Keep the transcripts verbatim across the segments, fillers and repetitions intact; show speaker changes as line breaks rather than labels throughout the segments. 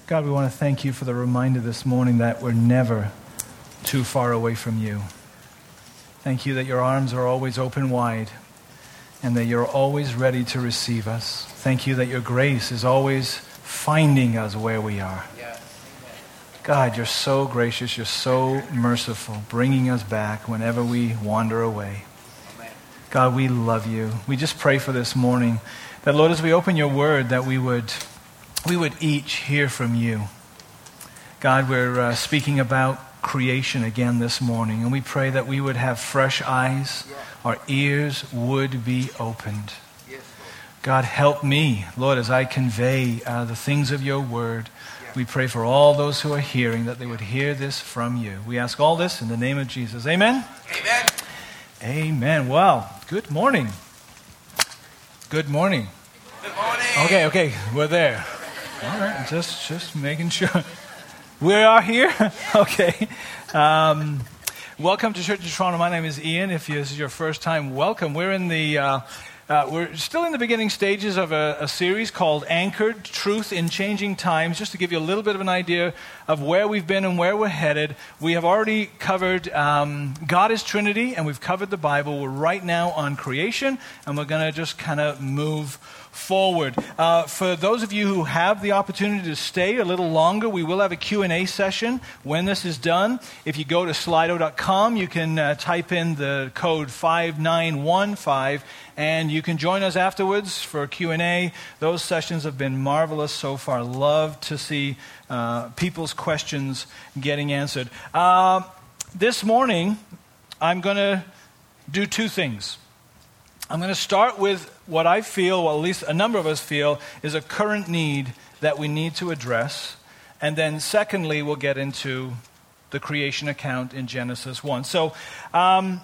God, we want to thank you for the reminder this morning that we're never too far away from you. Thank you that your arms are always open wide and that you're always ready to receive us. Thank you that your grace is always finding us where we are. God, you're so gracious, you're so merciful, bringing us back whenever we wander away. God, we love you. We just pray for this morning that, Lord, as we open your word, that we would we would each hear from you. God, we're uh, speaking about creation again this morning, and we pray that we would have fresh eyes, our ears would be opened. God, help me, Lord, as I convey uh, the things of your word. We pray for all those who are hearing, that they would hear this from you. We ask all this in the name of Jesus. Amen?
Amen.
Amen. Well, good morning. Good morning.
Good morning.
Okay, okay, we're there. All right, just just making sure. We are here? Okay. Um, welcome to Church of Toronto. My name is Ian. If this is your first time, welcome. We're in the... Uh, Uh, we're still in the beginning stages of a, a series called Anchored, Truth in Changing Times. Just to give you a little bit of an idea of where we've been and where we're headed, we have already covered um, God is Trinity, and we've covered the Bible. We're right now on creation, and we're going to just kind of move forward. Uh, for those of you who have the opportunity to stay a little longer, we will have a Q and A session when this is done. If you go to slido dot com, you can uh, type in the code five nine one five, and you can join us afterwards for a Q and A. Those sessions have been marvelous so far. Love to see uh, people's questions getting answered. Uh, this morning, I'm going to do two things. I'm going to start with what I feel, well, at least a number of us feel, is a current need that we need to address. And then secondly, we'll get into the creation account in Genesis one. So, um,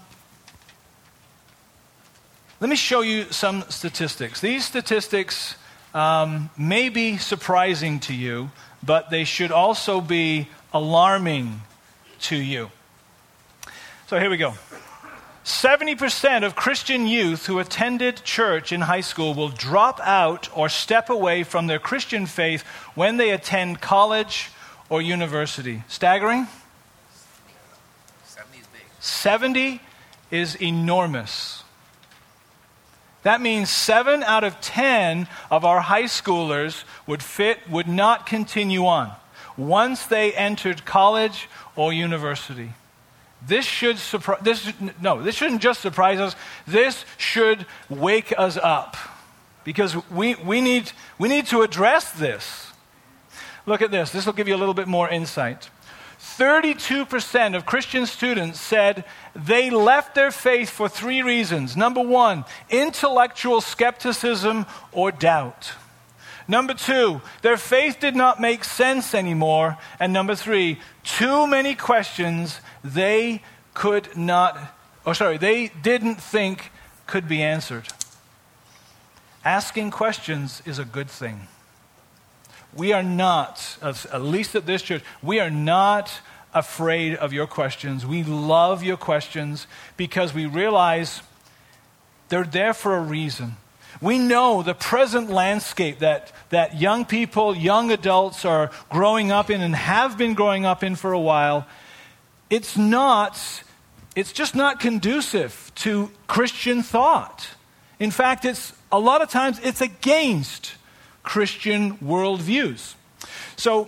let me show you some statistics. These statistics um, may be surprising to you, but they should also be alarming to you. So here we go. seventy percent of Christian youth who attended church in high school will drop out or step away from their Christian faith when they attend college or university. Staggering?
seventy is big.
seventy is enormous. That means seven out of ten of our high schoolers would fit, would not continue on once they entered college or university. This should surprise, this, no, this shouldn't just surprise us. This should wake us up, because we, we, need, we need to address this. Look at this. This will give you a little bit more insight. thirty-two percent of Christian students said they left their faith for three reasons. Number one, intellectual skepticism or doubt. Number two, their faith did not make sense anymore. And number three, too many questions they could not, oh sorry, they didn't think could be answered. Asking questions is a good thing. We are not, at least at this church, we are not afraid of your questions. We love your questions because we realize they're there for a reason. We know the present landscape that, that young people, young adults are growing up in and have been growing up in for a while. It's not, it's just not conducive to Christian thought. In fact, it's a lot of times it's against Christian worldviews. So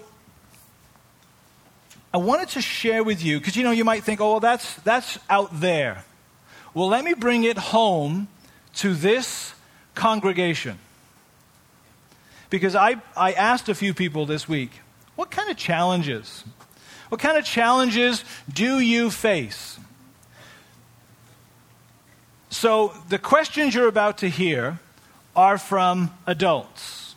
I wanted to share with you, because you know you might think, oh, well, that's that's out there. Well, let me bring it home to this congregation. Because I, I asked a few people this week, what kind of challenges, what kind of challenges do you face? So the questions you're about to hear are from adults.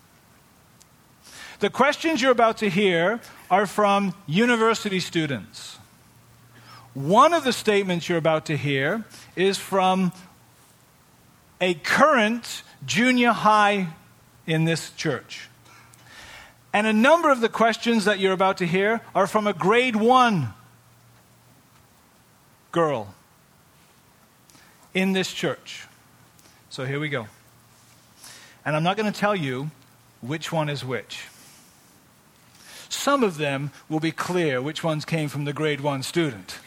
The questions you're about to hear are from university students. One of the statements you're about to hear is from a current junior high in this church. And a number of the questions that you're about to hear are from a grade one girl in this church. So here we go. And I'm not going to tell you which one is which. some of them will be clear which ones came from the grade one student.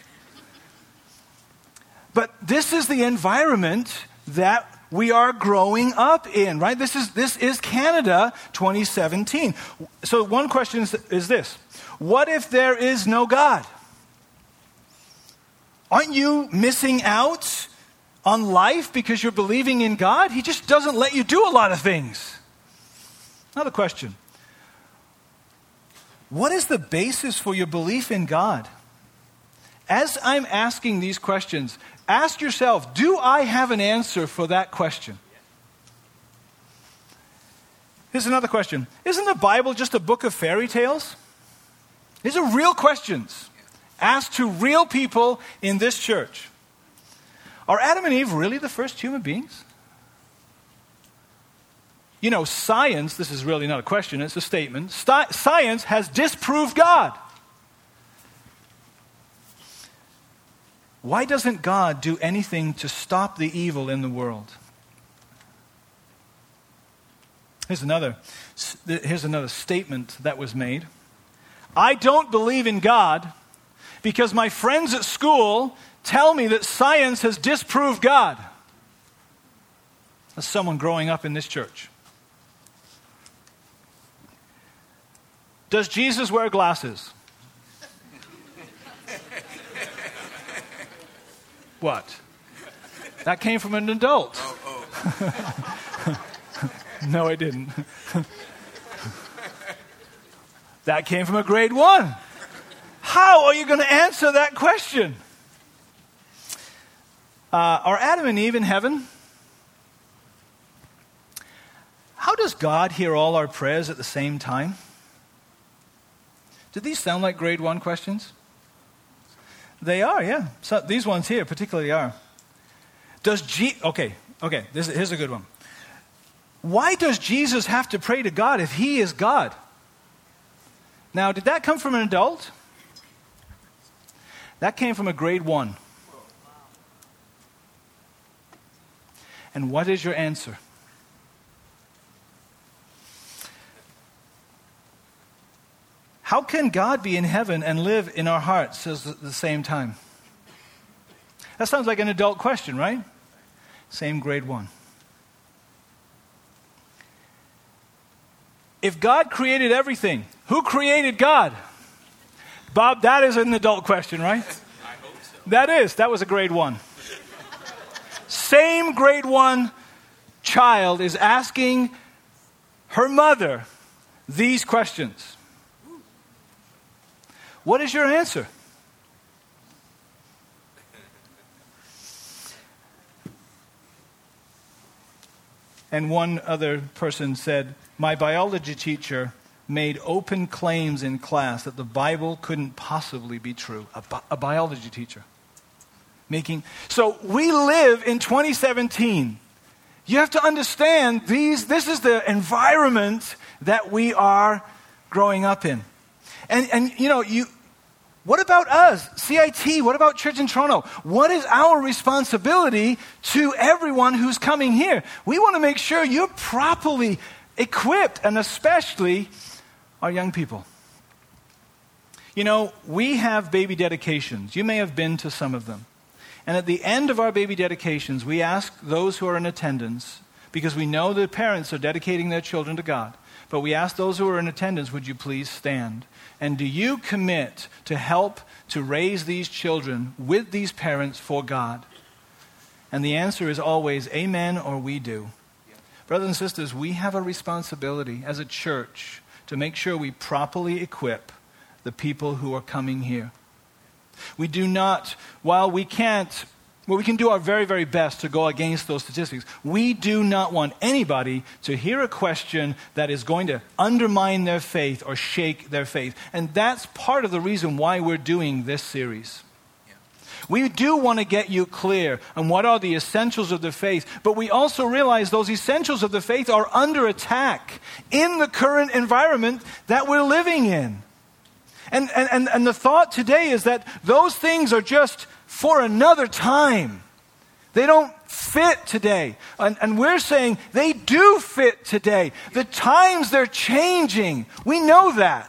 But this is the environment that we are growing up in, right? This is this is Canada twenty seventeen. So one question is, is this: what if there is no God? Aren't you missing out on life because you're believing in God? He just doesn't let you do a lot of things. Another question: what is the basis for your belief in God? As I'm asking these questions, ask yourself, do I have an answer for that question? Here's another question. Isn't the Bible just a book of fairy tales? These are real questions asked to real people in this church. Are Adam and Eve really the first human beings? You know, science, this is really not a question, it's a statement. Sti- science has disproved God. Why doesn't God do anything to stop the evil in the world? Here's another, here's another statement that was made. I don't believe in God because my friends at school tell me that science has disproved God. That's someone growing up in this church. Does Jesus wear glasses? What? That came from an adult. Oh, oh. No, it didn't. That came from a grade one. How are you going to answer that question? Uh, are Adam and Eve in heaven? How does God hear all our prayers at the same time? Do these sound like grade one questions? They are, yeah. So these ones here particularly are. Does G? Okay, okay. This, here's a good one. Why does Jesus have to pray to God if he is God? Now, did that come from an adult? That came from a grade one. And what is your answer? How can God be in heaven and live in our hearts at the same time? That sounds like an adult question, right? Same grade one. If God created everything, who created God? Bob, that is an adult question, right?
I hope so.
That is. That was a grade one. Same grade one child is asking her mother these questions. What is your answer? And one other person said, my biology teacher made open claims in class that the Bible couldn't possibly be true. A, bi- a biology teacher. Making so we live in twenty seventeen. You have to understand these this is the environment that we are growing up in. And and you know, you what about us? C I T, what about Church in Toronto? What is our responsibility to everyone who's coming here? We want to make sure you're properly equipped, and especially our young people. You know, we have baby dedications. You may have been to some of them. And at the end of our baby dedications, we ask those who are in attendance, because we know the parents are dedicating their children to God, but we ask those who are in attendance, would you please stand? And do you commit to help to raise these children with these parents for God? And the answer is always amen or we do. Yeah. Brothers and sisters, we have a responsibility as a church to make sure we properly equip the people who are coming here. We do not, while we can't, well, we can do our very, very best to go against those statistics. We do not want anybody to hear a question that is going to undermine their faith or shake their faith. And that's part of the reason why we're doing this series. Yeah. We do want to get you clear on what are the essentials of the faith, but we also realize those essentials of the faith are under attack in the current environment that we're living in. And, and, and the thought today is that those things are just for another time. They don't fit today. And, and we're saying they do fit today. The times, they're changing. We know that.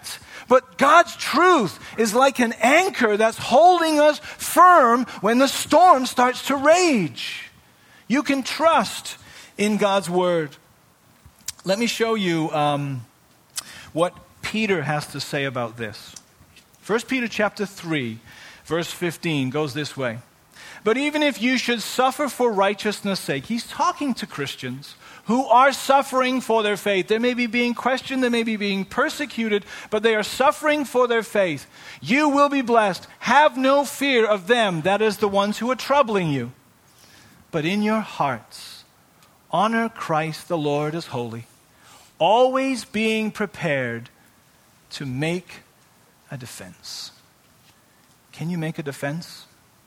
But God's truth is like an anchor that's holding us firm when the storm starts to rage. You can trust in God's word. Let me show you um, what Peter has to say about this. First Peter chapter three, verse fifteen goes this way. But even if you should suffer for righteousness' sake, he's talking to Christians who are suffering for their faith. They may be being questioned, they may be being persecuted, but they are suffering for their faith. You will be blessed. Have no fear of them, that is, the ones who are troubling you. But in your hearts, honor Christ the Lord as holy, always being prepared to make a defense. Can you make a defense?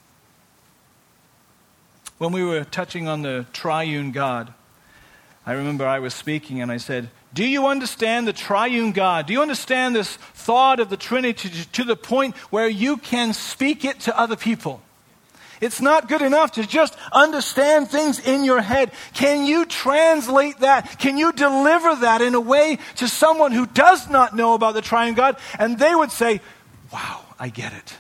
When we were touching on the triune God, I remember I was speaking and I said, do you understand the triune God? Do you understand this thought of the Trinity to, to the point where you can speak it to other people? It's not good enough to just understand things in your head. Can you translate that? Can you deliver that in a way to someone who does not know about the triune God? And they would say, wow, I get it.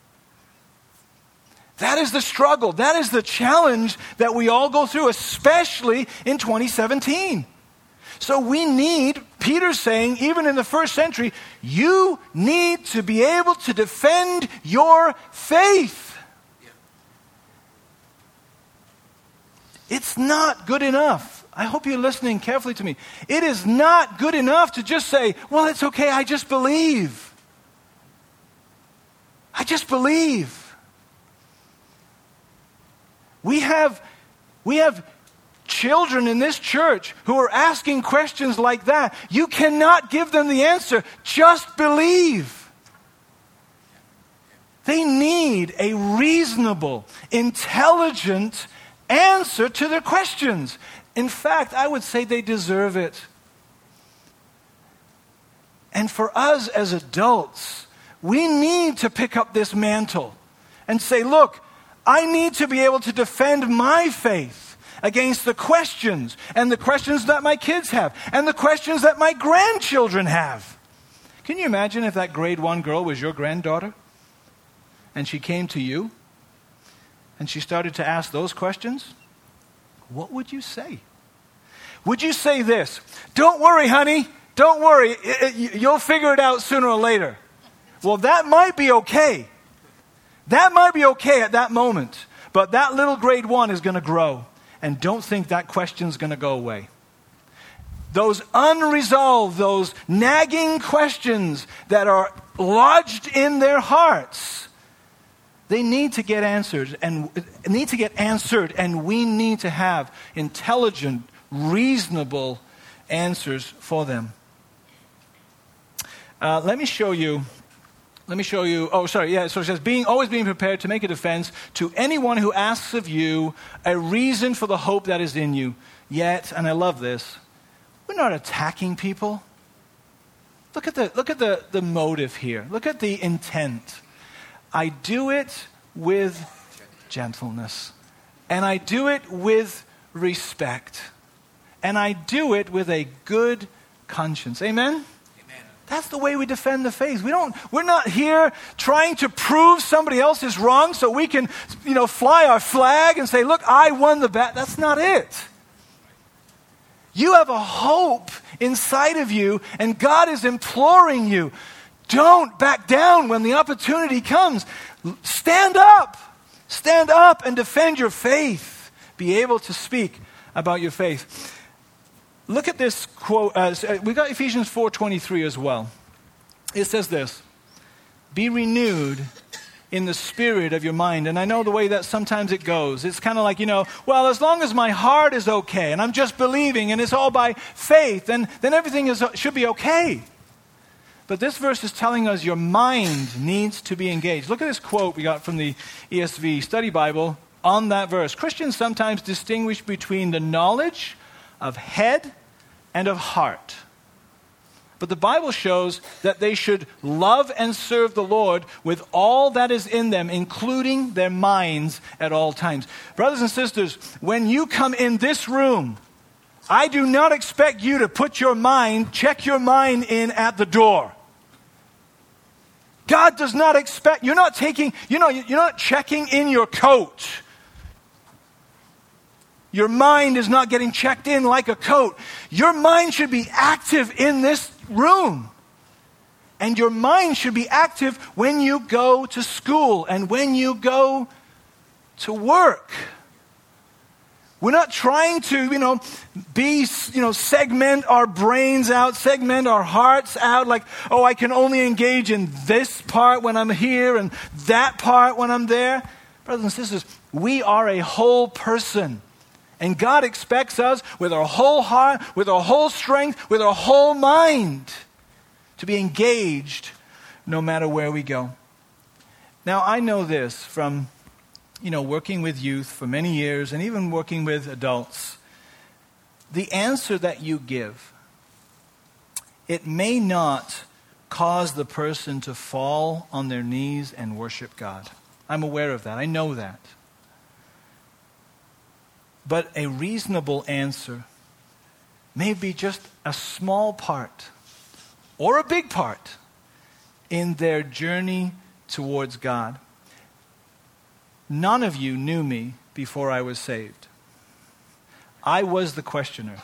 That is the struggle. That is the challenge that we all go through, especially in twenty seventeen. So we need, Peter's saying, even in the first century, you need to be able to defend your faith. It's not good enough. I hope you're listening carefully to me. It is not good enough to just say, well, it's okay, I just believe. I just believe. We have, we have children in this church who are asking questions like that. You cannot give them the answer. Just believe. They need a reasonable, intelligent answer to their questions. In fact, I would say they deserve it. And for us as adults, we need to pick up this mantle and say, look, I need to be able to defend my faith against the questions and the questions that my kids have and the questions that my grandchildren have. Can you imagine if that grade one girl was your granddaughter and she came to you and she started to ask those questions? What would you say? Would you say this? Don't worry, honey. Don't worry. It, it, you'll figure it out sooner or later. Well, that might be okay. That might be okay at that moment, but that little grade one is going to grow, and don't think that question's going to go away. Those unresolved, those nagging questions that are lodged in their hearts, they need to get answered, and need to get answered, and we need to have intelligent, reasonable answers for them. Uh, let me show you. Let me show you, oh, sorry, yeah, so it says, being, always being prepared to make a defense to anyone who asks of you a reason for the hope that is in you. Yet, and I love this, we're not attacking people. Look at the, look at the, the motive here. Look at the intent. I do it with gentleness. And I do it with respect. And I do it with a good conscience. Amen? That's the way we defend the faith. We don't, we're not here trying to prove somebody else is wrong so we can, you know, fly our flag and say, look, I won the battle. That's not it. You have a hope inside of you, and God is imploring you, don't back down when the opportunity comes. Stand up. Stand up and defend your faith. Be able to speak about your faith. Look at this quote. Uh, we got Ephesians four twenty-three as well. It says this, be renewed in the spirit of your mind. And I know the way that sometimes it goes. It's kind of like, you know, well, as long as my heart is okay and I'm just believing and it's all by faith, then, then everything is, should be okay. But this verse is telling us your mind needs to be engaged. Look at this quote we got from the E S V Study Bible on that verse. Christians sometimes distinguish between the knowledge of head and of heart. But the Bible shows that they should love and serve the Lord with all that is in them, including their minds at all times. Brothers and sisters, when you come in this room, I do not expect you to put your mind, check your mind in at the door. God does not expect, you're not taking, you know, you're not checking in your coat. Your mind is not getting checked in like a coat. Your mind should be active in this room. And your mind should be active when you go to school and when you go to work. We're not trying to, you know, be, you know, segment our brains out, segment our hearts out like, oh, I can only engage in this part when I'm here and that part when I'm there. Brothers and sisters, we are a whole person. And God expects us with our whole heart, with our whole strength, with our whole mind to be engaged no matter where we go. Now, I know this from, you know, working with youth for many years and even working with adults. The answer that you give, it may not cause the person to fall on their knees and worship God. I'm aware of that. I know that. But a reasonable answer may be just a small part or a big part in their journey towards God. None of you knew me before I was saved. I was the questioner.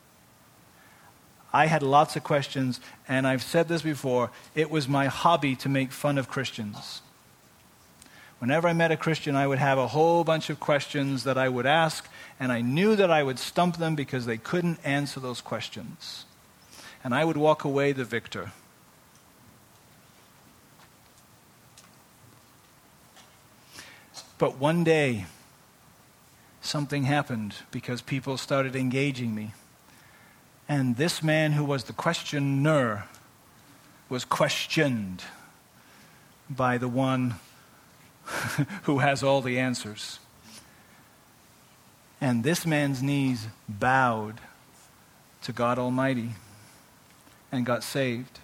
I had lots of questions, and I've said this before, it was my hobby to make fun of Christians. Whenever I met a Christian, I would have a whole bunch of questions that I would ask, and I knew that I would stump them because they couldn't answer those questions. And I would walk away the victor. But one day, something happened because people started engaging me. And this man who was the questioner was questioned by the one who has all the answers. And this man's knees bowed to God Almighty and got saved.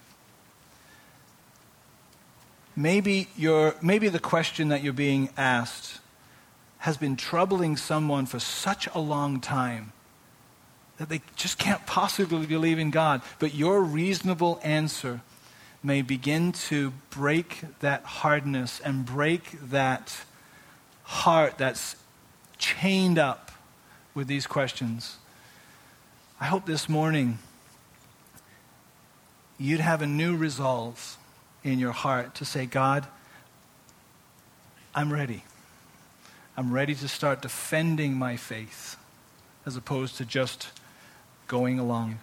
Maybe you're, maybe the question that you're being asked has been troubling someone for such a long time that they just can't possibly believe in God. But your reasonable answer may begin to break that hardness and break that heart that's chained up with these questions. I hope this morning you'd have a new resolve in your heart to say, God, I'm ready. I'm ready to start defending my faith as opposed to just going along.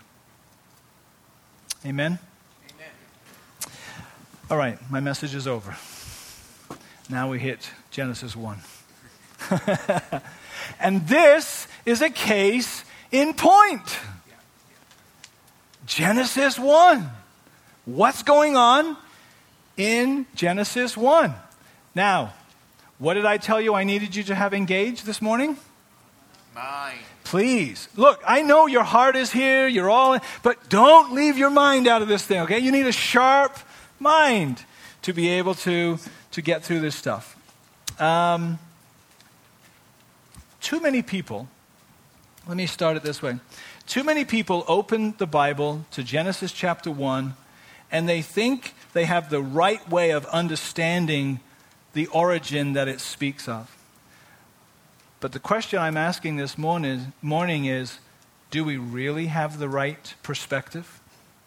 Amen? Amen. All right, my message is over. Now we hit Genesis one. And this is a case in point. Genesis one. What's going on in Genesis one? Now, what did I tell you I needed you to have engaged this morning? Mind. Please. Look, I know your heart is here, you're all in, but don't leave your mind out of this thing, okay? You need a sharp mind to be able to, to get through this stuff. Um, too many people, let me start it this way. Too many people open the Bible to Genesis chapter one, and they think they have the right way of understanding the origin that it speaks of. But the question I'm asking this morning, morning is, do we really have the right perspective?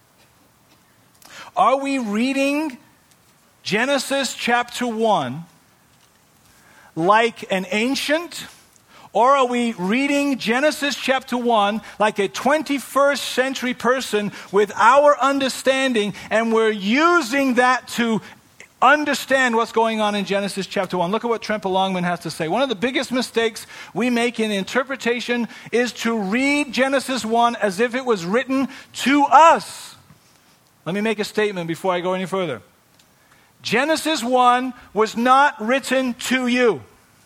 Are we reading Genesis chapter one like an ancient, or are we reading Genesis chapter one like a twenty-first century person with our understanding, and we're using that to understand what's going on in Genesis chapter one? Look at what Tremper Longman has to say. One of the biggest mistakes we make in interpretation is to read Genesis one as if it was written to us. Let me make a statement before I go any further. Genesis one was not written to you.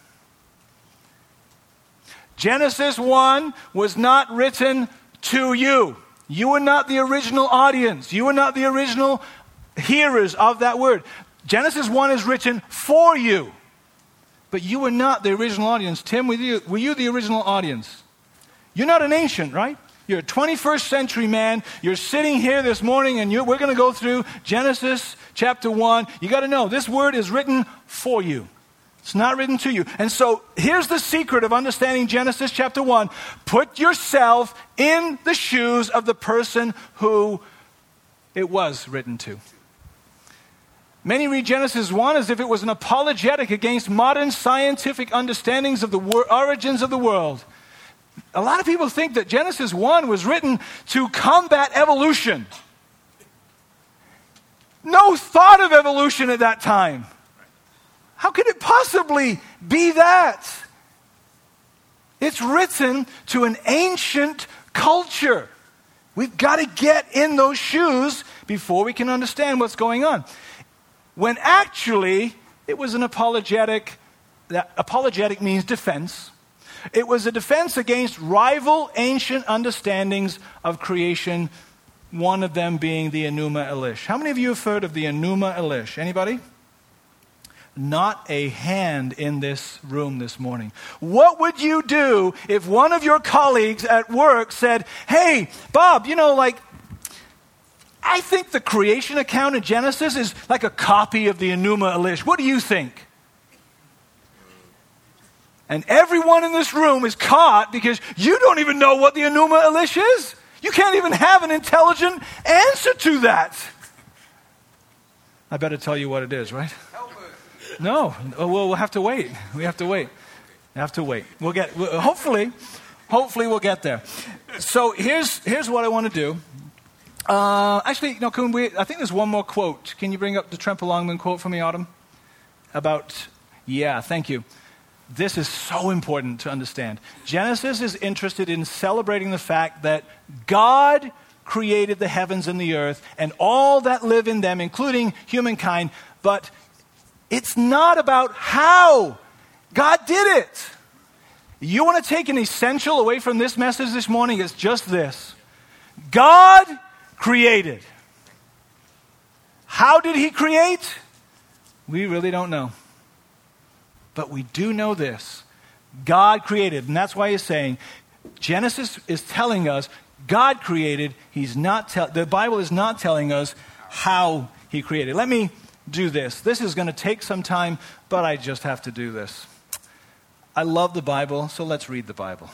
Genesis one was not written to you. You were not the original audience. You were not the original hearers of that word. Genesis one is written for you. But you were not the original audience. Tim, were you, were you the original audience? You're not an ancient, right? You're a twenty-first century man. You're sitting here this morning and you we're going to go through Genesis chapter one. You got to know this word is written for you. It's not written to you. And so here's the secret of understanding Genesis chapter one. Put yourself in the shoes of the person who it was written to. Many read Genesis one as if it was an apologetic against modern scientific understandings of the wor- origins of the world. A lot of people think that Genesis one was written to combat evolution. No thought of evolution at that time. How could it possibly be that? It's written to an ancient culture. We've got to get in those shoes before we can understand what's going on. When actually, it was an apologetic. That apologetic means defense. It was a defense against rival ancient understandings of creation, one of them being the Enuma Elish. How many of you have heard of the Enuma Elish? Anybody? Not a hand in this room this morning. What would you do if one of your colleagues at work said, hey, Bob, you know, like, I think the creation account in Genesis is like a copy of the Enuma Elish. What do you think? And everyone in this room is caught because you don't even know what the Enuma Elish is. You can't even have an intelligent answer to that. I better tell you what it is, right? No, well, we'll have to wait. We have to wait. We have to wait. We'll get. We'll, hopefully, hopefully we'll get there. So here's here's what I want to do. Uh, actually, no, can we? I think there's one more quote. Can you bring up the Tremper Longman quote for me, Autumn? About yeah, thank you. This is so important to understand. Genesis is interested in celebrating the fact that God created the heavens and the earth and all that live in them, including humankind, but it's not about how God did it. You want to take an essential away from this message this morning? It's just this. God created. How did he create? We really don't know. But we do know this. God created. And that's why he's saying, Genesis is telling us God created. He's not tell, the Bible is not telling us how he created. Let me do this. This is going to take some time, but I just have to do this. I love the Bible, so let's read the Bible.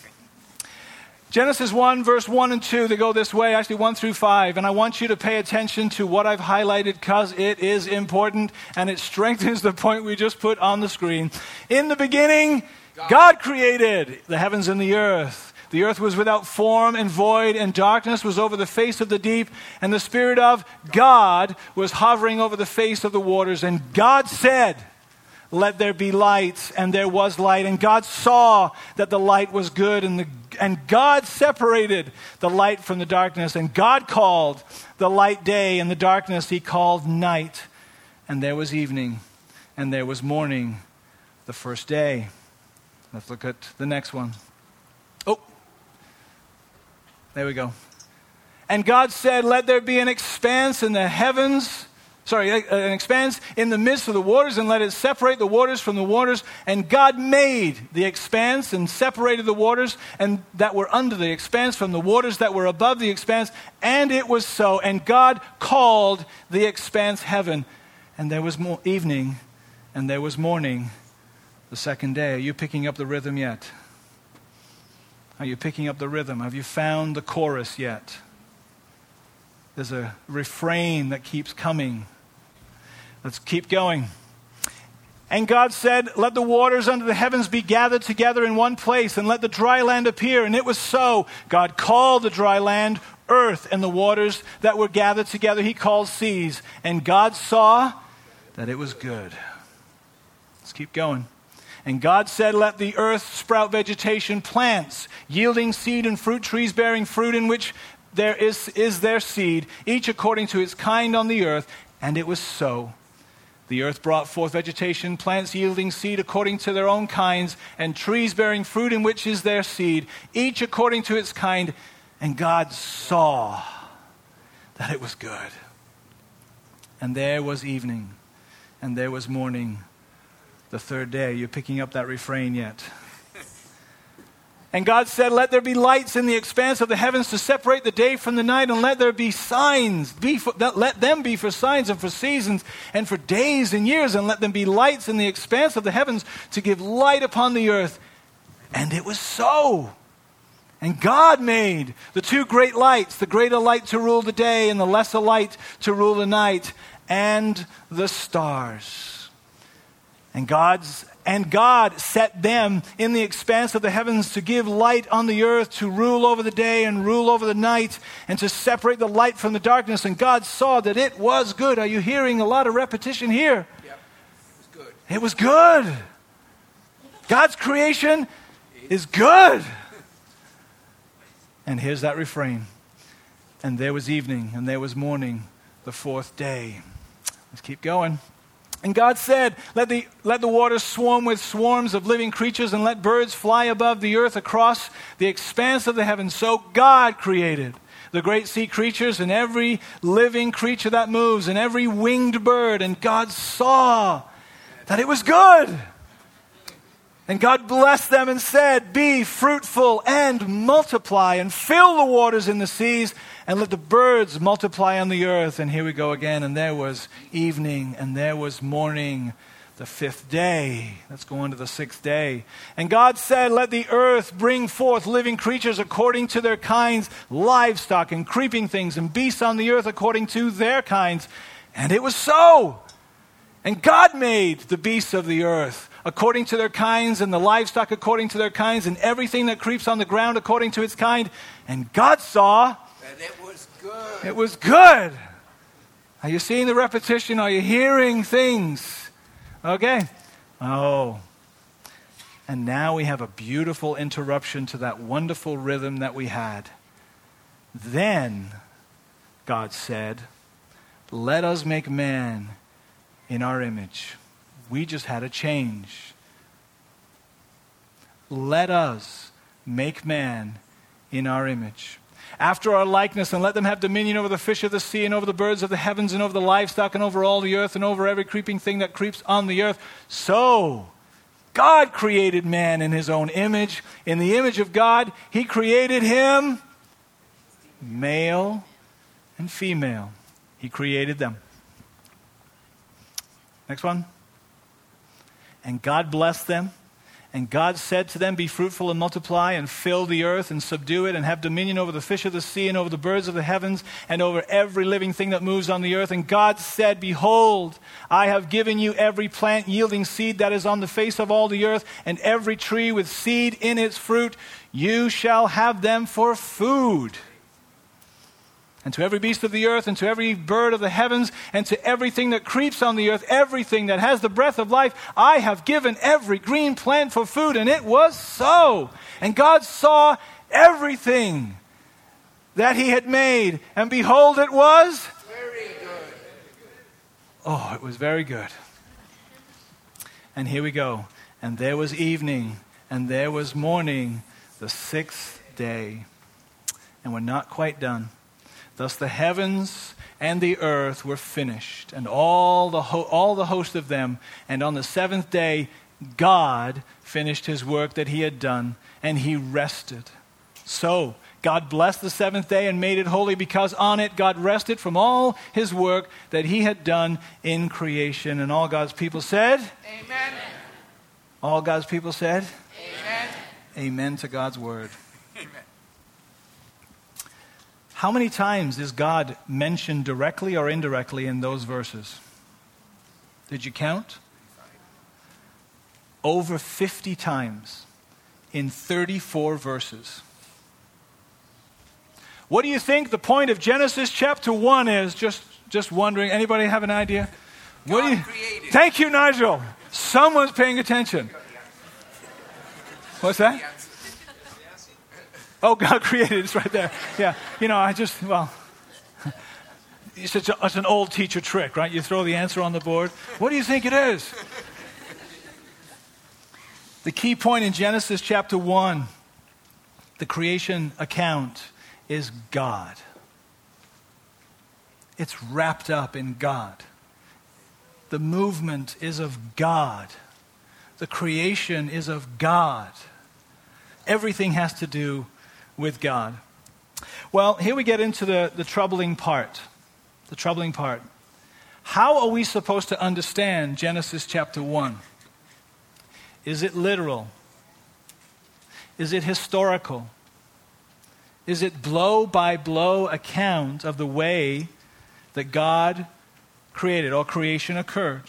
Genesis one, verse one and two, they go this way, actually one through five. And I want you to pay attention to what I've highlighted because it is important and it strengthens the point we just put on the screen. In the beginning, God, God created the heavens and the earth. The earth was without form and void, and darkness was over the face of the deep, and the Spirit of God was hovering over the face of the waters. And God said, let there be light, and there was light. And God saw that the light was good, and the and God separated the light from the darkness. And God called the light day, and the darkness he called night. And there was evening, and there was morning, the first day. Let's look at the next one. Oh, there we go. And God said, let there be an expanse in the heavens, sorry, an expanse in the midst of the waters, and let it separate the waters from the waters. And God made the expanse and separated the waters and that were under the expanse from the waters that were above the expanse. And it was so. And God called the expanse heaven. And there was more evening, and there was morning, the second day. Are you picking up the rhythm yet? Are you picking up the rhythm? Have you found the chorus yet? There's a refrain that keeps coming. Let's keep going. And God said, let the waters under the heavens be gathered together in one place, and let the dry land appear. And it was so. God called the dry land earth, and the waters that were gathered together he called seas. And God saw that it was good. Let's keep going. And God said, let the earth sprout vegetation, plants, yielding seed, and fruit trees bearing fruit in which there is, is their seed, each according to its kind on the earth. And it was so. The earth brought forth vegetation, plants yielding seed according to their own kinds, and trees bearing fruit in which is their seed, each according to its kind. And God saw that it was good. And there was evening, and there was morning, the third day. You're picking up that refrain yet? And God said, let there be lights in the expanse of the heavens to separate the day from the night, and let there be signs. Be for, let them be for signs and for seasons and for days and years, and let them be lights in the expanse of the heavens to give light upon the earth. And it was so. And God made the two great lights, the greater light to rule the day and the lesser light to rule the night, and the stars. And God's And God set them in the expanse of the heavens to give light on the earth, to rule over the day and rule over the night, and to separate the light from the darkness. And God saw that it was good. Are you hearing a lot of repetition here?
Yep. It was good.
It was good. God's creation is good. And here's that refrain. And there was evening, and there was morning, the fourth day. Let's keep going. And God said, let the, let the waters swarm with swarms of living creatures, and let birds fly above the earth across the expanse of the heavens. So God created the great sea creatures and every living creature that moves and every winged bird. And God saw that it was good. And God blessed them and said, be fruitful and multiply and fill the waters in the seas and let the birds multiply on the earth. And here we go again. And there was evening and there was morning, the fifth day. Let's go on to the sixth day. And God said, let the earth bring forth living creatures according to their kinds, livestock and creeping things and beasts on the earth according to their kinds. And it was so. And God made the beasts of the earth according to their kinds, and the livestock according to their kinds, and everything that creeps on the ground according to its kind. And God saw
that it was good.
It was good. Are you seeing the repetition? Are you hearing things? Okay. Oh. And now we have a beautiful interruption to that wonderful rhythm that we had. Then God said, let us make man in our image. We just had a change. Let us make man in our image, after our likeness, and let them have dominion over the fish of the sea and over the birds of the heavens and over the livestock and over all the earth and over every creeping thing that creeps on the earth. So God created man in his own image. In the image of God, he created him, male and female. He created them. Next one. And God blessed them. And God said to them, be fruitful and multiply and fill the earth and subdue it and have dominion over the fish of the sea and over the birds of the heavens and over every living thing that moves on the earth. And God said, behold, I have given you every plant yielding seed that is on the face of all the earth, and every tree with seed in its fruit. You shall have them for food. And to every beast of the earth, and to every bird of the heavens, and to everything that creeps on the earth, everything that has the breath of life, I have given every green plant for food. And it was so. And God saw everything that he had made, and behold, it was
very good.
Oh, it was very good. And here we go. And there was evening, and there was morning, the sixth day. And we're not quite done. Thus the heavens and the earth were finished, and all the ho- all the host of them. And on the seventh day, God finished his work that he had done, and he rested. So God blessed the seventh day and made it holy, because on it God rested from all his work that he had done in creation. And all God's people said,
amen.
All God's people said,
amen.
Amen to God's word.
Amen.
How many times is God mentioned directly or indirectly in those verses? Did you count? Over fifty times in thirty-four verses. What do you think the point of Genesis chapter one is? Just, just wondering. Anybody have an idea? What
God
do you,
created.
Thank you, Nigel. Someone's paying attention. What's that? Oh, God created, it's right there. Yeah, you know, I just, well, it's, a, it's an old teacher trick, right? You throw the answer on the board. What do you think it is? The key point in Genesis chapter one, the creation account, is God. It's wrapped up in God. The movement is of God. The creation is of God. Everything has to do with God. Well, here we get into the, the troubling part. The troubling part. How are we supposed to understand Genesis chapter one? Is it literal? Is it historical? Is it blow-by-blow account of the way that God created or creation occurred?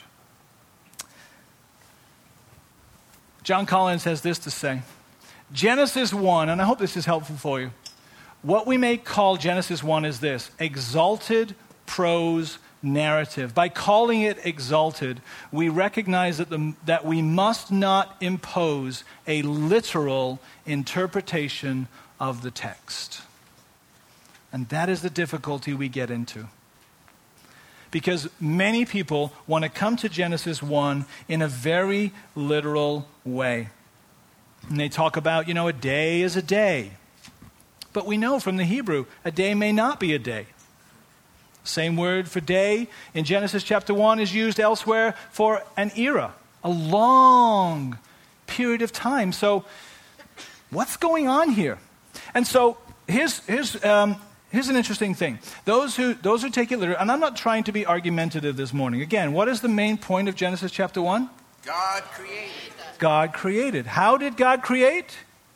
John Collins has this to say. Genesis one, and I hope this is helpful for you. What we may call Genesis one is this: exalted prose narrative. By calling it exalted, we recognize that, the, that we must not impose a literal interpretation of the text. And that is the difficulty we get into. Because many people want to come to Genesis one in a very literal way. And they talk about, you know, a day is a day. But we know from the Hebrew, a day may not be a day. Same word for day in Genesis chapter one is used elsewhere for an era, a long period of time. So what's going on here? And so here's here's um, here's an interesting thing. Those who those who take it literally, and I'm not trying to be argumentative this morning. Again, what is the main point of Genesis chapter one?
God created.
God created. How did God create?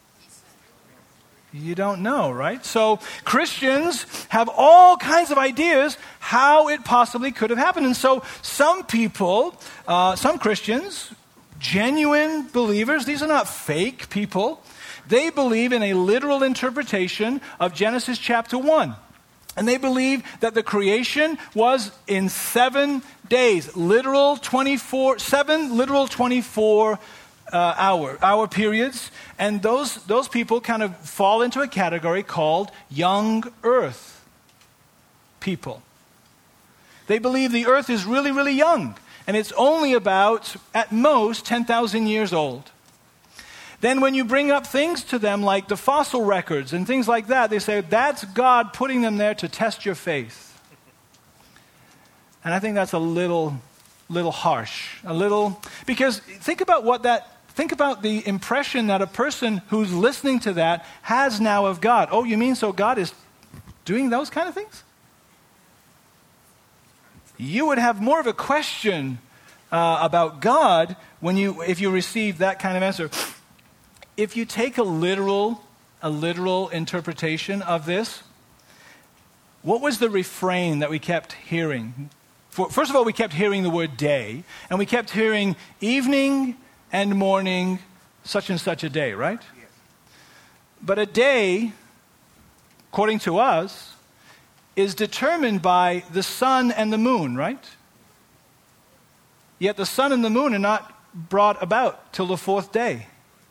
You don't know, right? So Christians have all kinds of ideas how it possibly could have happened. And so some people, uh, some Christians, genuine believers, these are not fake people, they believe in a literal interpretation of Genesis chapter one. And they believe that the creation was in seven days, literal twenty-four, seven literal twenty-four Uh, hour, hour periods, and those those people kind of fall into a category called young earth people. They believe the earth is really, really young, and it's only about, at most, ten thousand years old. Then when you bring up things to them like the fossil records and things like that, they say, that's God putting them there to test your faith. And I think that's a little, little harsh, a little, because think about what that Think about the impression that a person who's listening to that has now of God. Oh, you mean so God is doing those kind of things? You would have more of a question uh, about God when you, if you receive that kind of answer. If you take a literal, a literal interpretation of this, what was the refrain that we kept hearing? For, first of all, we kept hearing the word day, and we kept hearing evening and morning, such and such a day, right?
Yes.
But a day, according to us, is determined by the sun and the moon, right? Yet the sun and the moon are not brought about till the fourth day.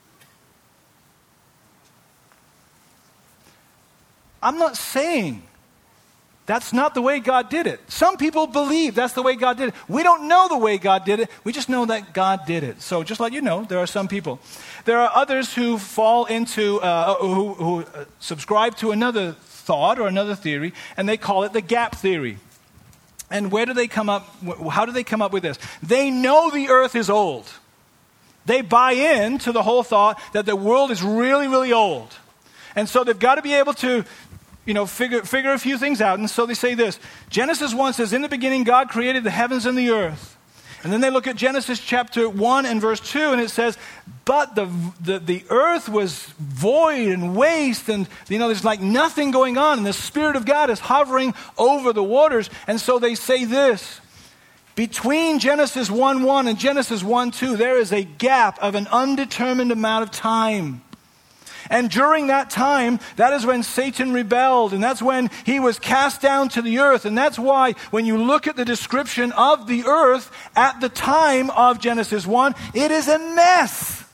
I'm not saying that's not the way God did it. Some people believe that's the way God did it. We don't know the way God did it. We just know that God did it. So just let you know, there are some people. There are others who fall into, uh, who, who uh, subscribe to another thought or another theory, and they call it the gap theory. And where do they come up, how do they come up with this? They know the earth is old. They buy into the whole thought that the world is really, really old. And so they've got to be able to you know, figure, figure a few things out. And so they say this. Genesis one says, in the beginning God created the heavens and the earth. And then they look at Genesis chapter one and verse two, and it says, but the, the, the earth was void and waste, and, you know, there's like nothing going on, and the Spirit of God is hovering over the waters. And so they say this, between Genesis one one and Genesis one two, there is a gap of an undetermined amount of time. And during that time, that is when Satan rebelled, and that's when he was cast down to the earth. And that's why when you look at the description of the earth at the time of Genesis one, it is a mess.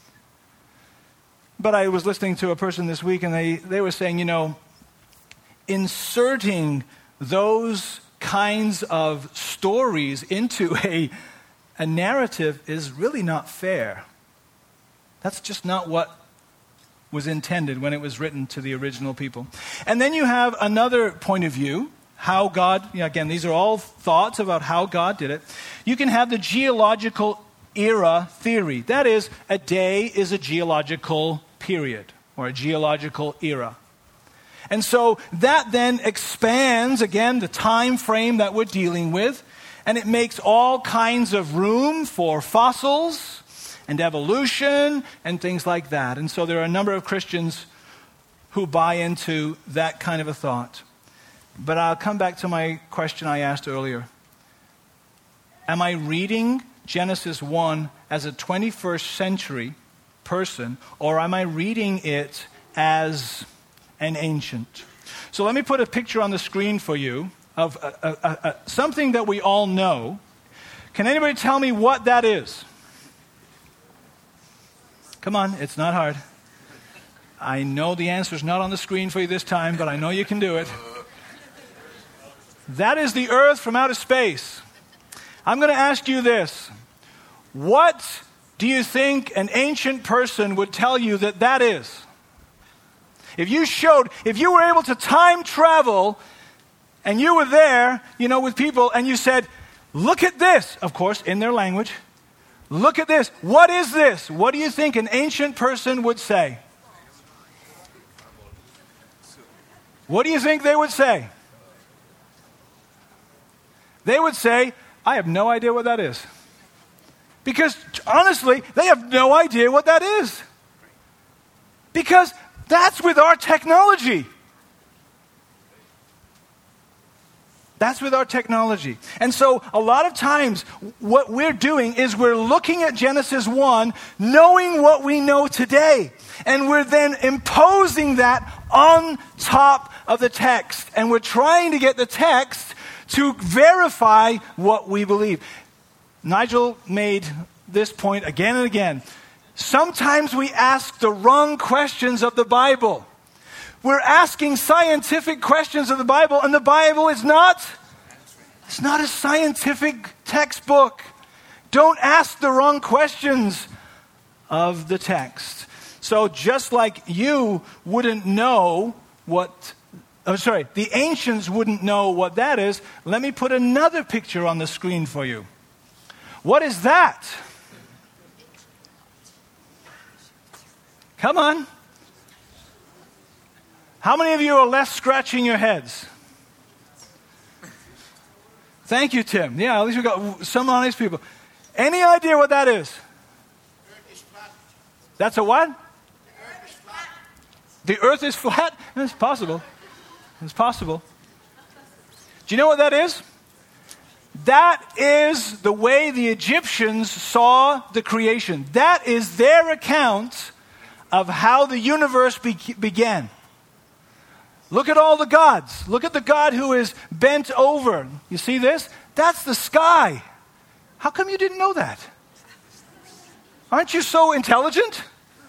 But I was listening to a person this week, and they, they were saying, you know, inserting those kinds of stories into a, a narrative is really not fair. That's just not what was intended when it was written to the original people. And then you have another point of view, how God, you know, again, these are all thoughts about how God did it. You can have the geological era theory. That is, a day is a geological period or a geological era. And so that then expands, again, the time frame that we're dealing with, and it makes all kinds of room for fossils and evolution and things like that. And so there are a number of Christians who buy into that kind of a thought. But I'll come back to my question I asked earlier. Am I reading Genesis one as a twenty-first century person, or am I reading it as an ancient? So let me put a picture on the screen for you of a, a, a, a, something that we all know. Can anybody tell me what that is? Come on, it's not hard. I know the answer is not on the screen for you this time, but I know you can do it. That is the earth from outer space. I'm going to ask you this. What do you think an ancient person would tell you that that is? If you showed, if you were able to time travel and you were there, you know, with people and you said, look at this, of course, in their language. Look at this. What is this? What do you think an ancient person would say? What do you think they would say? They would say, I have no idea what that is. Because, honestly, they have no idea what that is. Because that's with our technology. That's with our technology. And so, a lot of times, what we're doing is we're looking at Genesis one, knowing what we know today. And we're then imposing that on top of the text. And we're trying to get the text to verify what we believe. Nigel made this point again and again. Sometimes we ask the wrong questions of the Bible. We're asking scientific questions of the Bible, and the Bible is not, it's not a scientific textbook. Don't ask the wrong questions of the text. So just like you wouldn't know what Oh, sorry, the ancients wouldn't know what that is. Let me put another picture on the screen for you. What is that? Come on. How many of you are left scratching your heads? Thank you, Tim. Yeah, at least we got some honest people. Any idea what that is? That's a what? The earth is flat? It's possible. It's possible. Do you know what that is? That is the way the Egyptians saw the creation. That is their account of how the universe be- began. Look at all the gods. Look at the God who is bent over. You see this? That's the sky. How come you didn't know that? Aren't you so intelligent?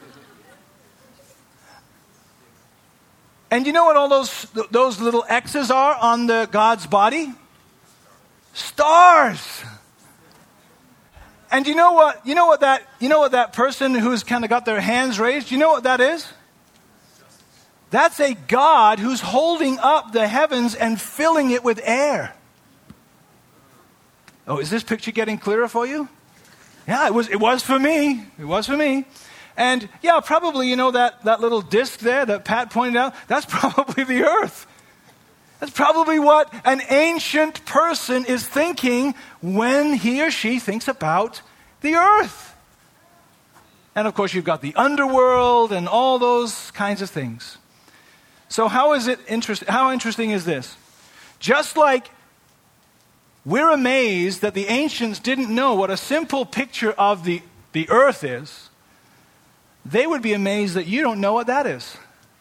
And you know what all those those little X's are on the God's body? Stars. And you know what? You know what that you know what that person who's kind of got their hands raised, you know what that is? That's a God who's holding up the heavens and filling it with air. Oh, is this picture getting clearer for you? Yeah, it was it was for me. It was for me. And yeah, probably, you know, that, that little disc there that Pat pointed out, that's probably the earth. That's probably what an ancient person is thinking when he or she thinks about the earth. And of course, you've got the underworld and all those kinds of things. So how is it interest, how interesting is this? Just like we're amazed that the ancients didn't know what a simple picture of the, the earth is, they would be amazed that you don't know what that is.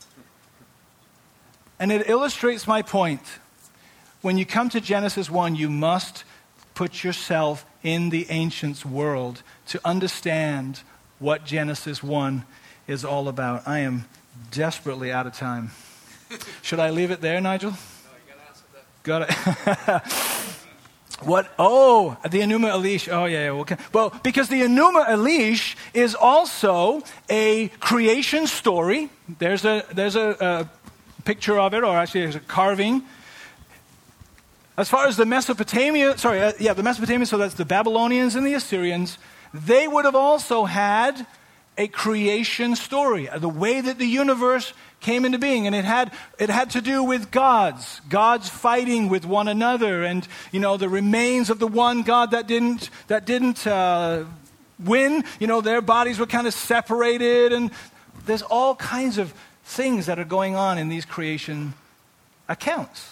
And it illustrates my point. When you come to Genesis one, you must put yourself in the ancients' world to understand what Genesis one is all about. I am desperately out of time. Should I leave it there, Nigel? No, you got to answer that. Got it. What? Oh, the Enuma Elish. Oh, yeah, yeah. Okay. Well, because the Enuma Elish is also a creation story. There's a there's a, a picture of it, or actually there's a carving. As far as the Mesopotamia, sorry, uh, yeah, the Mesopotamia, so that's the Babylonians and the Assyrians, they would have also had a creation story, the way that the universe came into being. And it had it had to do with gods, gods fighting with one another, and you know the remains of the one god that didn't that didn't uh, win. You know their bodies were kind of separated, and there's all kinds of things that are going on in these creation accounts.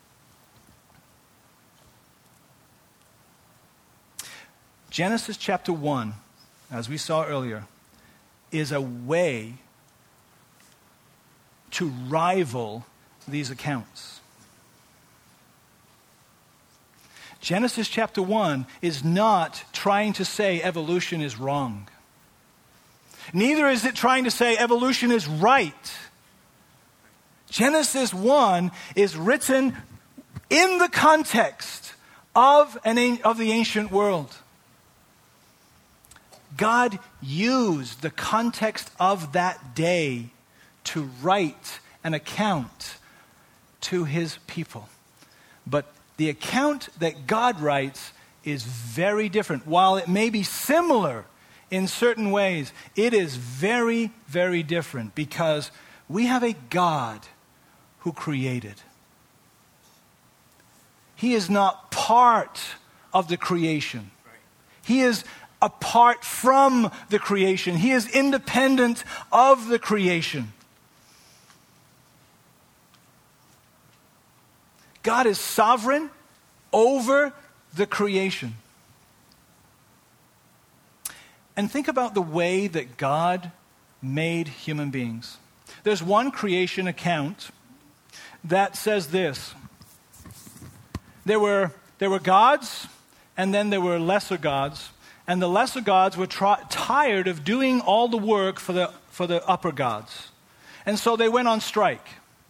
Genesis chapter one, as we saw earlier, is a way to rival these accounts. Genesis chapter one is not trying to say evolution is wrong. Neither is it trying to say evolution is right. Genesis one is written in the context of, an, of the ancient world. God used the context of that day to write an account to his people. But the account that God writes is very different. While it may be similar in certain ways, it is very, very different because we have a God who created. He is not part of the creation. He is apart from the creation. He is independent of the creation. God is sovereign over the creation. And think about the way that God made human beings. There's one creation account that says this. There were, there were gods, and then there were lesser gods. And the lesser gods were try, tired of doing all the work for the, for the upper gods. And so they went on strike.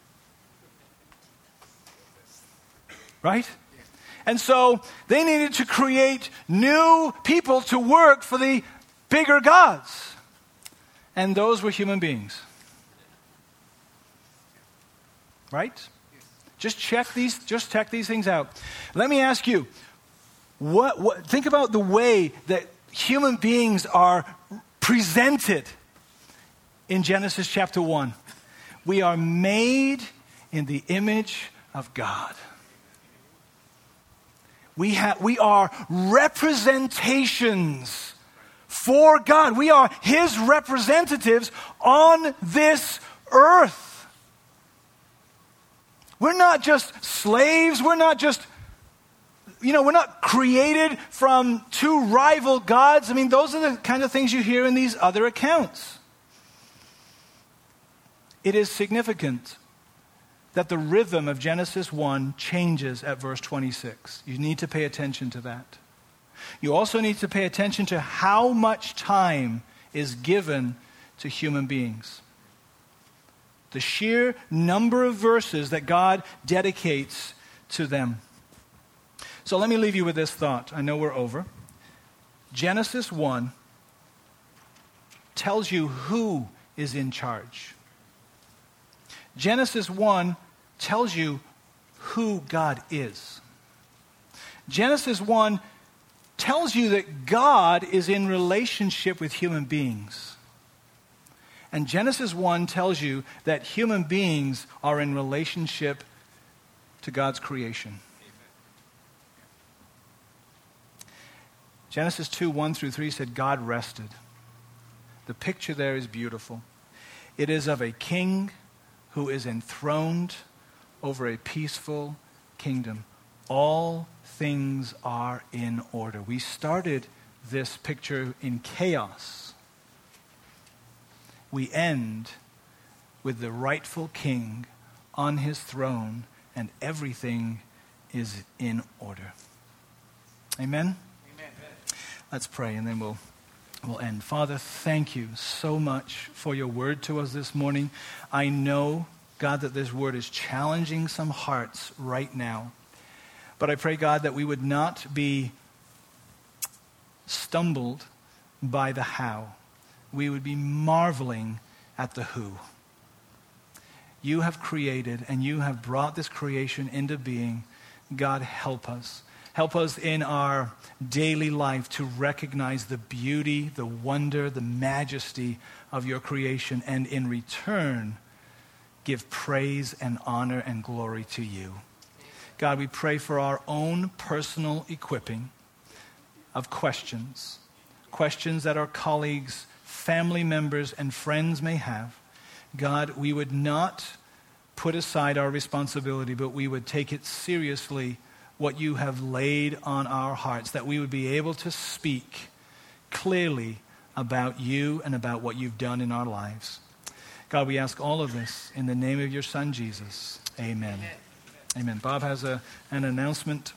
Right? And so they needed to create new people to work for the bigger gods. And those were human beings. Right? Just check these, just check these things out. Let me ask you, What, what, think about the way that human beings are presented in Genesis chapter one. We are made in the image of God. We, ha- we are representations for God. We are his representatives on this earth. We're not just slaves. We're not just You know, we're not created from two rival gods. I mean, those are the kind of things you hear in these other accounts. It is significant that the rhythm of Genesis one changes at verse twenty-six. You need to pay attention to that. You also need to pay attention to how much time is given to human beings. The sheer number of verses that God dedicates to them. So let me leave you with this thought. I know we're over. Genesis one tells you who is in charge. Genesis one tells you who God is. Genesis one tells you that God is in relationship with human beings. And Genesis one tells you that human beings are in relationship to God's creation. Genesis two, one through three said God rested. The picture there is beautiful. It is of a king who is enthroned over a peaceful kingdom. All things are in order. We started this picture in chaos. We end with the rightful king on his throne, and everything is in order. Amen? Let's pray, and then we'll, we'll end. Father, thank you so much for your word to us this morning. I know, God, that this word is challenging some hearts right now. But I pray, God, that we would not be stumbled by the how. We would be marveling at the who. You have created and you have brought this creation into being. God, help us. Help us in our daily life to recognize the beauty, the wonder, the majesty of your creation, and in return, give praise and honor and glory to you. God, we pray for our own personal equipping of questions, questions that our colleagues, family members, and friends may have. God, we would not put aside our responsibility, but we would take it seriously, what you have laid on our hearts, that we would be able to speak clearly about you and about what you've done in our lives. God, we ask all of this in the name of your Son, Jesus. Amen. Amen. Amen. Bob has a, an announcement.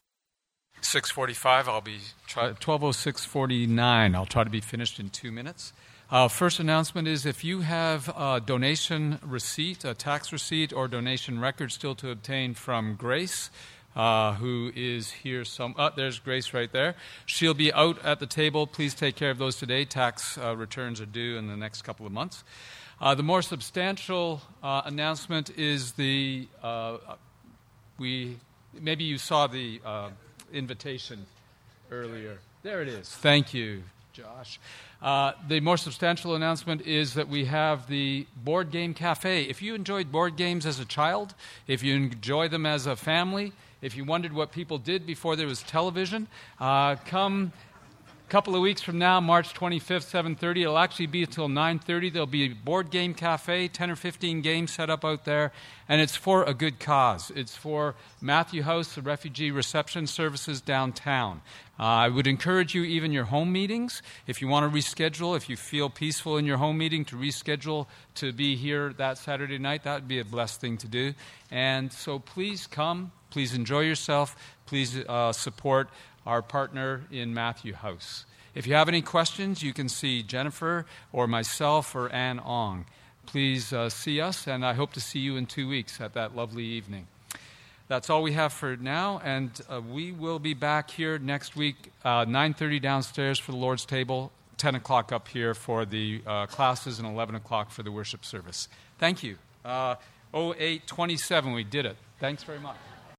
six forty-five, I'll be, twelve oh six forty-nine, I'll try to be finished in two minutes. Uh, first announcement is if you have a donation receipt, a tax receipt, or donation record still to obtain from Grace, uh, who is here some, oh, there's Grace right there. She'll be out at the table. Please take care of those today. Tax uh, returns are due in the next couple of months. Uh, the more substantial uh, announcement is the, uh, we, maybe you saw the uh, invitation earlier. There it is. Thank you, Josh. Uh, the more substantial announcement is that we have the Board Game Cafe. If you enjoyed board games as a child, if you enjoy them as a family, if you wondered what people did before there was television, uh, come a couple of weeks from now, March twenty-fifth, seven thirty. It'll actually be until nine thirty. There'll be a Board Game Cafe, ten or fifteen games set up out there, and it's for a good cause. It's for Matthew House, the refugee reception services downtown. Uh, I would encourage you, even your home meetings, if you want to reschedule, if you feel peaceful in your home meeting, to reschedule to be here that Saturday night. That would be a blessed thing to do. And so please come. Please enjoy yourself. Please uh, support our partner in Matthew House. If you have any questions, you can see Jennifer or myself or Ann Ong. Please uh, see us, and I hope to see you in two weeks at that lovely evening. That's all we have for now, and uh, we will be back here next week, uh, nine thirty downstairs for the Lord's table, ten o'clock up here for the uh, classes, and eleven o'clock for the worship service. Thank you. Uh, oh eight twenty-seven, we did it. Thanks very much.